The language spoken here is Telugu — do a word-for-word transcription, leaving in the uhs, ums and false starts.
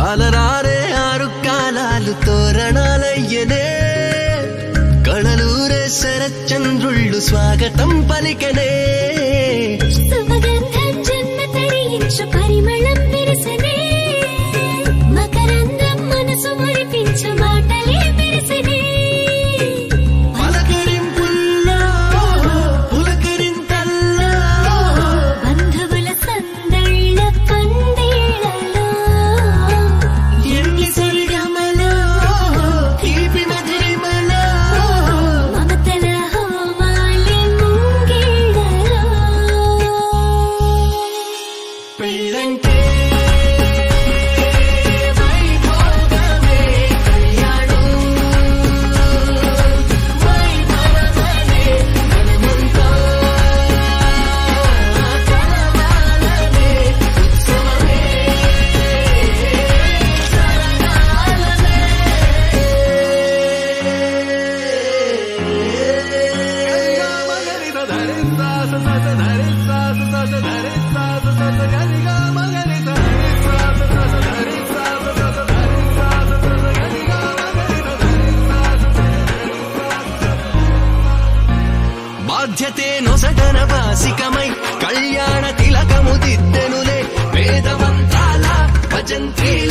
అలరారే ఆరు కాలాలు తోరణాలయ్యనే కళలూరే శరచంద్రుళ్ళు స్వాగతం పలికనే సుమగంధం జన్మ తరించు పరిమళం విరిసనే మకరందం మనసు మురిపించు మాటలే విరిసనే పలకరింపుల్లో పులకరింతల్లో బంధువుల సందళ్ళ పందిళ్ళలో ఎన్ని సరిగమలో తీపి మధురిమలో మమతల హోమాలి ముంగిళ్ళలో పెళ్ళంటే వైభోగమే కళ్యాణం వైభవమనే మనమంతా కలవాలనే ఉత్సవమే బాధ్యతే నొసటన వాసికమై కళ్యాణ తిలకము దిద్దెనులే వేదమంత్రాల భజంత్రీల